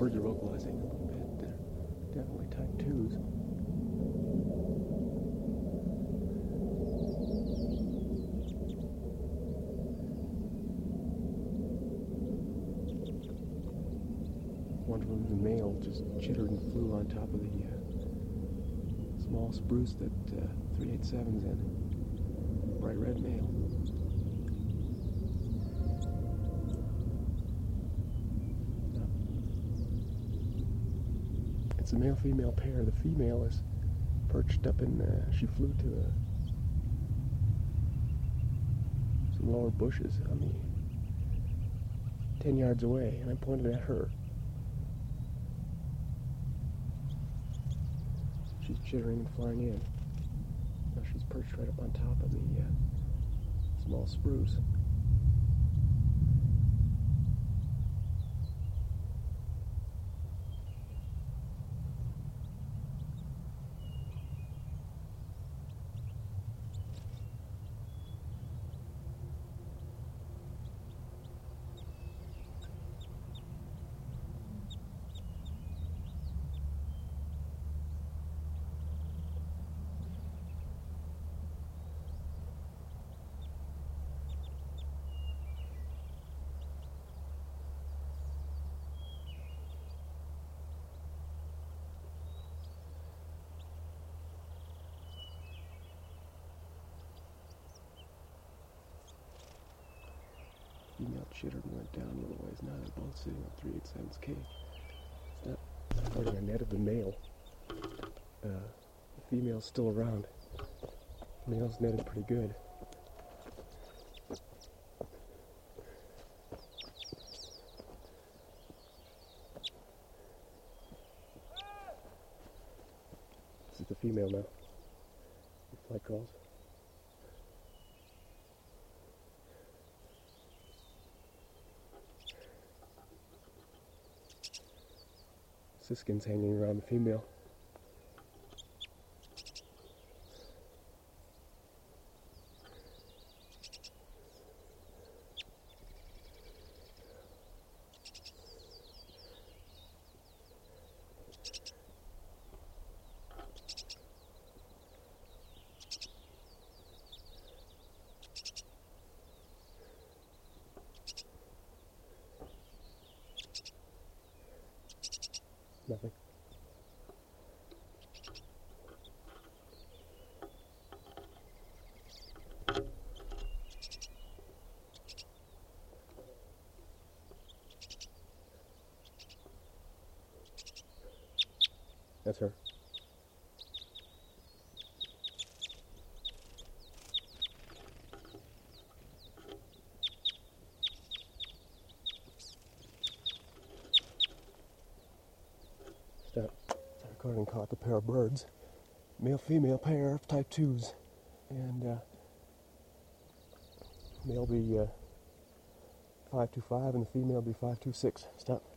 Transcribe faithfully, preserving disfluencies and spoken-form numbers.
birds are vocalizing a little bit. They're definitely type twos. One of them, the male, just chittered and flew on top of the uh, small spruce that uh, three eighty-seven's in. Bright red male. It's a male-female pair. The female is perched up in, uh, she flew to uh, some lower bushes on the ten yards away, and I pointed at her. She's chittering and flying in. Now she's perched right up on top of the uh, small spruce. Female chittered and went down a little ways. Now they're both sitting on three eighty-seven's K. It's not starting a net of the male. Uh, the female's still around. The male's netted pretty good. This is the female now. Flight calls. Siskins hanging around the female. Nothing. That's her. Stop. The recording caught the pair of birds. Male-female pair of type twos. And uh, male be uh, five two five and the female be five two six. Stop.